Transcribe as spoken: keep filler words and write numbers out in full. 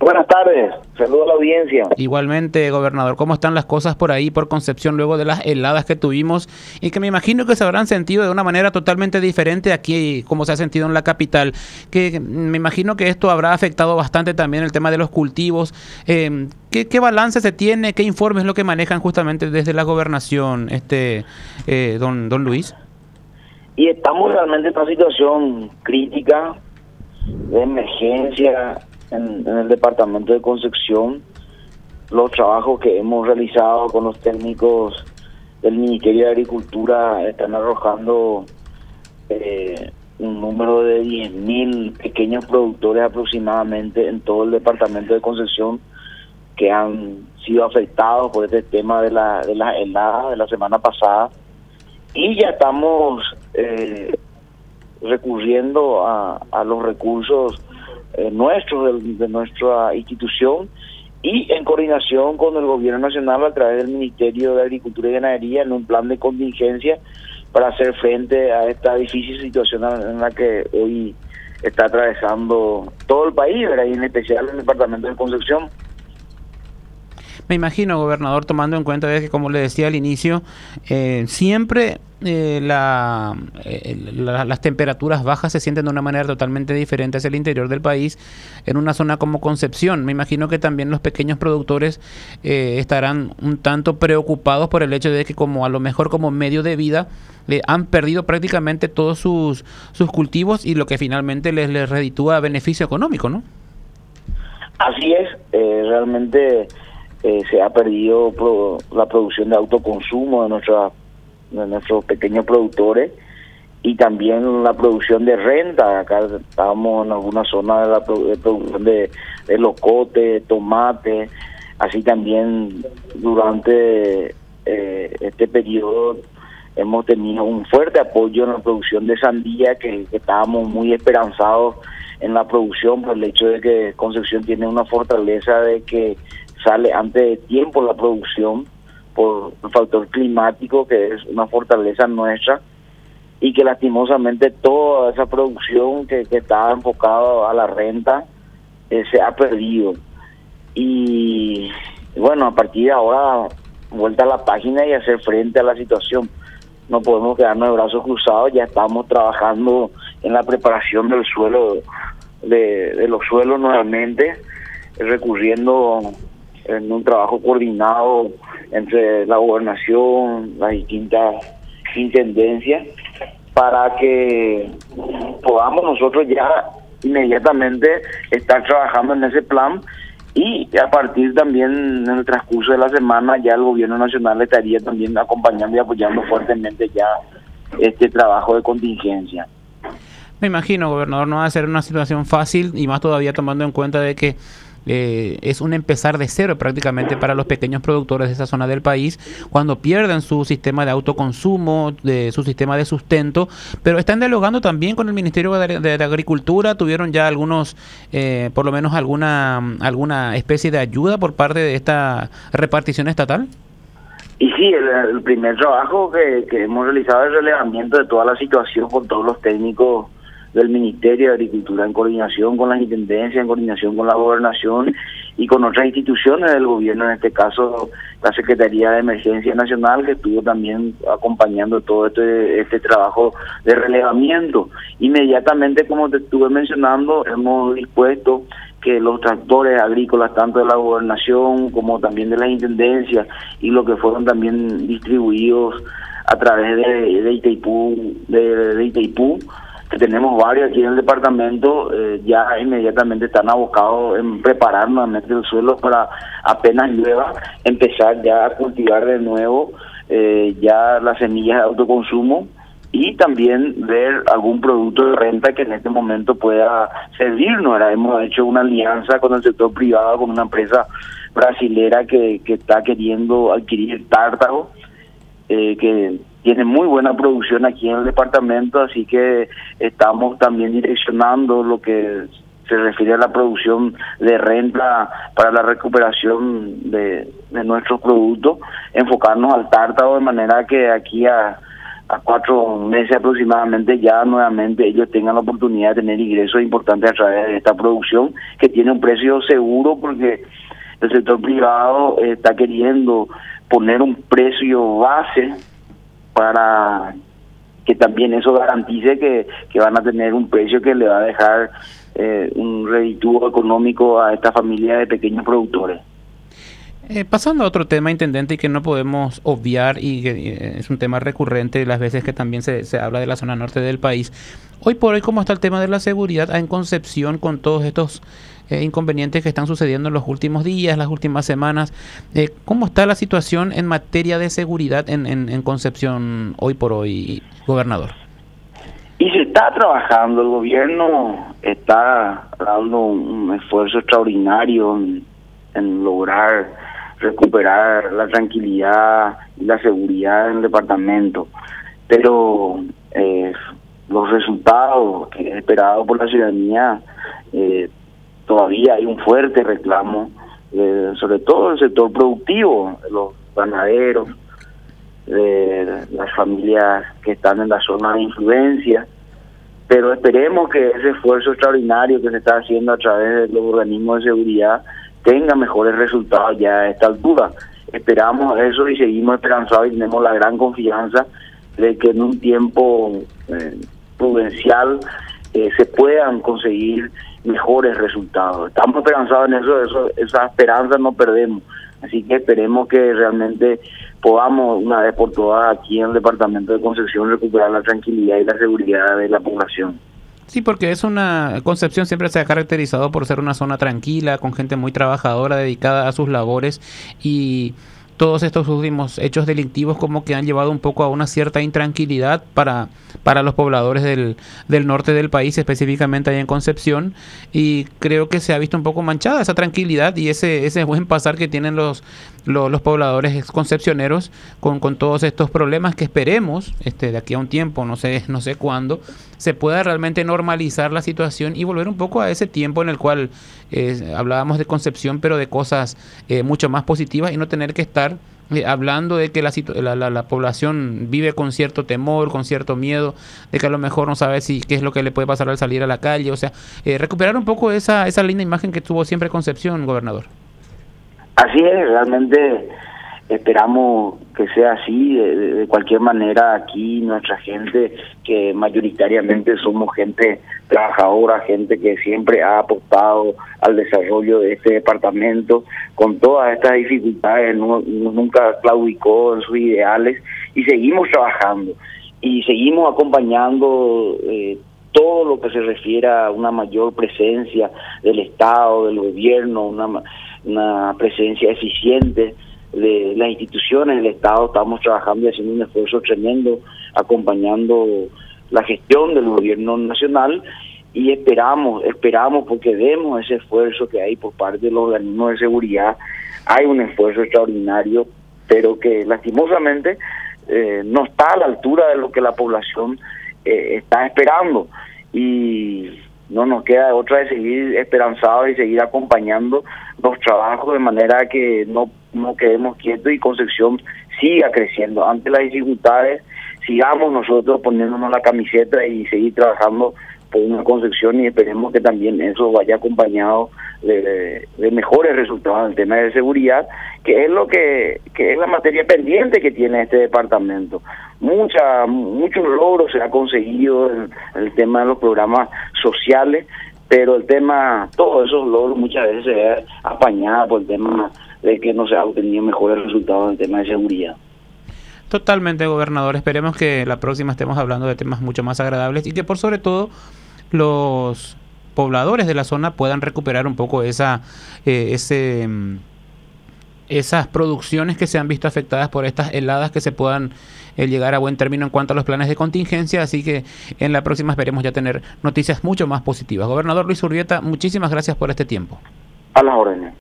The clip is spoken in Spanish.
buenas tardes, saludo a la audiencia. Igualmente, gobernador, ¿cómo están las cosas por ahí, por Concepción, luego de las heladas que tuvimos y que me imagino que se habrán sentido de una manera totalmente diferente aquí, como se ha sentido en la capital? Que me imagino que esto habrá afectado bastante también el tema de los cultivos. Eh, ¿qué, ¿Qué balance se tiene? ¿Qué informes es lo que manejan justamente desde la gobernación, este eh, don, don Luis? Y estamos realmente en una situación crítica, de emergencia, En, en el departamento de Concepción. Los trabajos que hemos realizado con los técnicos del Ministerio de Agricultura están arrojando eh, un número de diez mil pequeños productores aproximadamente en todo el departamento de Concepción que han sido afectados por este tema de la de las heladas de la semana pasada, y ya estamos eh, recurriendo a, a los recursos Eh, nuestros, de, de nuestra institución, y en coordinación con el gobierno nacional a través del Ministerio de Agricultura y Ganadería en un plan de contingencia para hacer frente a esta difícil situación en la que hoy está atravesando todo el país, ¿verdad? Y en especial el departamento de Concepción. Me imagino, gobernador, tomando en cuenta de que, como le decía al inicio, eh, siempre eh, la, eh, la, las temperaturas bajas se sienten de una manera totalmente diferente hacia el interior del país, en una zona como Concepción. Me imagino que también los pequeños productores eh, estarán un tanto preocupados por el hecho de que, como a lo mejor como medio de vida, le han perdido prácticamente todos sus, sus cultivos, y lo que finalmente les, les reditúa beneficio económico, ¿no? Así es, eh, realmente... Eh, se ha perdido pro, la producción de autoconsumo de, nuestra, de nuestros pequeños productores, y también la producción de renta. Acá estábamos en alguna zona de la de producción de, de locote, tomate, así también durante eh, este periodo hemos tenido un fuerte apoyo en la producción de sandía, que, que estábamos muy esperanzados en la producción por el hecho de que Concepción tiene una fortaleza de que sale antes de tiempo la producción por el factor climático, que es una fortaleza nuestra, y que lastimosamente toda esa producción que, que estaba enfocada a la renta eh, se ha perdido. Y bueno, a partir de ahora, vuelta a la página y hacer frente a la situación. No podemos quedarnos de brazos cruzados, ya estamos trabajando en la preparación del suelo, de, de los suelos nuevamente, recurriendo en un trabajo coordinado entre la gobernación, las distintas intendencias, para que podamos nosotros ya inmediatamente estar trabajando en ese plan, y a partir también en el transcurso de la semana ya el gobierno nacional estaría también acompañando y apoyando fuertemente ya este trabajo de contingencia. Me imagino, gobernador, no va a ser una situación fácil, y más todavía tomando en cuenta de que Eh, es un empezar de cero prácticamente para los pequeños productores de esa zona del país, cuando pierden su sistema de autoconsumo, de su sistema de sustento. Pero están dialogando también con el Ministerio de, de, de Agricultura. Tuvieron ya algunos, eh, por lo menos alguna alguna especie de ayuda por parte de esta repartición estatal. Y sí, el, el primer trabajo que, que hemos realizado es el relevamiento de toda la situación con todos los técnicos del Ministerio de Agricultura, en coordinación con las intendencias, en coordinación con la gobernación y con otras instituciones del gobierno, en este caso la Secretaría de Emergencia Nacional, que estuvo también acompañando todo este, este trabajo de relevamiento. Inmediatamente, como te estuve mencionando, hemos dispuesto que los tractores agrícolas, tanto de la gobernación como también de las intendencias, y lo que fueron también distribuidos a través de, de Itaipú, de, de Itaipú, que tenemos varios aquí en el departamento, eh, ya inmediatamente están abocados en preparar nuevamente el suelo para apenas llueva, empezar ya a cultivar de nuevo eh, ya las semillas de autoconsumo, y también ver algún producto de renta que en este momento pueda servirnos. Ahora hemos hecho una alianza con el sector privado, con una empresa brasilera que, que está queriendo adquirir Tártago, eh, que tiene muy buena producción aquí en el departamento, así que estamos también direccionando lo que se refiere a la producción de renta para la recuperación de, de nuestros productos, enfocarnos al Tártago, de manera que aquí a a cuatro meses aproximadamente ya nuevamente ellos tengan la oportunidad de tener ingresos importantes a través de esta producción que tiene un precio seguro, porque el sector privado está queriendo poner un precio base para que también eso garantice que, que van a tener un precio que le va a dejar eh, un redituo económico a esta familia de pequeños productores. Eh, pasando a otro tema, intendente, y que no podemos obviar, y que eh, es un tema recurrente las veces que también se, se habla de la zona norte del país. Hoy por hoy, ¿cómo está el tema de la seguridad en Concepción con todos estos eh, inconvenientes que están sucediendo en los últimos días, las últimas semanas? Eh, ¿Cómo está la situación en materia de seguridad en, en, en Concepción hoy por hoy, gobernador? Y se está trabajando, el gobierno está dando un esfuerzo extraordinario en, en lograr recuperar la tranquilidad y la seguridad en el departamento, pero eh, los resultados que es esperado por la ciudadanía, eh, todavía hay un fuerte reclamo, eh, sobre todo el sector productivo, los ganaderos, de las familias que están en la zona de influencia, pero esperemos que ese esfuerzo extraordinario que se está haciendo a través de los organismos de seguridad tenga mejores resultados ya a esta altura. Esperamos eso y seguimos esperanzados y tenemos la gran confianza de que en un tiempo eh, prudencial eh, se puedan conseguir mejores resultados. Estamos esperanzados en eso, eso, esa esperanza no perdemos. Así que esperemos que realmente podamos una vez por todas aquí en el departamento de Concepción recuperar la tranquilidad y la seguridad de la población. Sí, porque es una Concepción siempre se ha caracterizado por ser una zona tranquila, con gente muy trabajadora, dedicada a sus labores, y todos estos últimos hechos delictivos como que han llevado un poco a una cierta intranquilidad para, para los pobladores del, del norte del país, específicamente ahí en Concepción, y creo que se ha visto un poco manchada esa tranquilidad y ese, ese buen pasar que tienen los, los, los pobladores concepcioneros con, con todos estos problemas que esperemos este, de aquí a un tiempo, no sé, no sé cuándo, se pueda realmente normalizar la situación y volver un poco a ese tiempo en el cual eh, hablábamos de Concepción, pero de cosas eh, mucho más positivas, y no tener que estar eh, hablando de que la, la, la, la población vive con cierto temor, con cierto miedo, de que a lo mejor no sabe si qué es lo que le puede pasar al salir a la calle. O sea, eh, recuperar un poco esa, esa linda imagen que tuvo siempre Concepción, gobernador. Así es, realmente esperamos que sea así. De, de cualquier manera, aquí nuestra gente, que mayoritariamente somos gente trabajadora, gente que siempre ha apostado al desarrollo de este departamento, con todas estas dificultades, no, nunca claudicó en sus ideales, y seguimos trabajando y seguimos acompañando eh, todo lo que se refiere a una mayor presencia del Estado, del gobierno, una, una presencia eficiente de las instituciones del Estado. Estamos trabajando y haciendo un esfuerzo tremendo, acompañando la gestión del gobierno nacional, y esperamos, esperamos porque vemos ese esfuerzo que hay por parte de los organismos de seguridad. Hay un esfuerzo extraordinario, pero que lastimosamente eh, no está a la altura de lo que la población eh, está esperando, y no nos queda otra de seguir esperanzados y seguir acompañando los trabajos de manera que no, no quedemos quietos y Concepción siga creciendo. Ante las dificultades, sigamos nosotros poniéndonos la camiseta y seguir trabajando por una Concepción, y esperemos que también eso vaya acompañado de, de, de mejores resultados en el tema de seguridad, que es lo que, que es la materia pendiente que tiene este departamento. Mucha, muchos logros se ha conseguido en, en el tema de los programas sociales, pero el tema, todos esos logros muchas veces se ve apañada por el tema de que no se ha obtenido mejores resultados en el tema de seguridad. Totalmente, gobernador. Esperemos que la próxima estemos hablando de temas mucho más agradables y que por sobre todo los pobladores de la zona puedan recuperar un poco esa eh, ese esas producciones que se han visto afectadas por estas heladas, que se puedan eh, llegar a buen término en cuanto a los planes de contingencia. Así que en la próxima esperemos ya tener noticias mucho más positivas. Gobernador Luis Urbieta, muchísimas gracias por este tiempo. A las órdenes.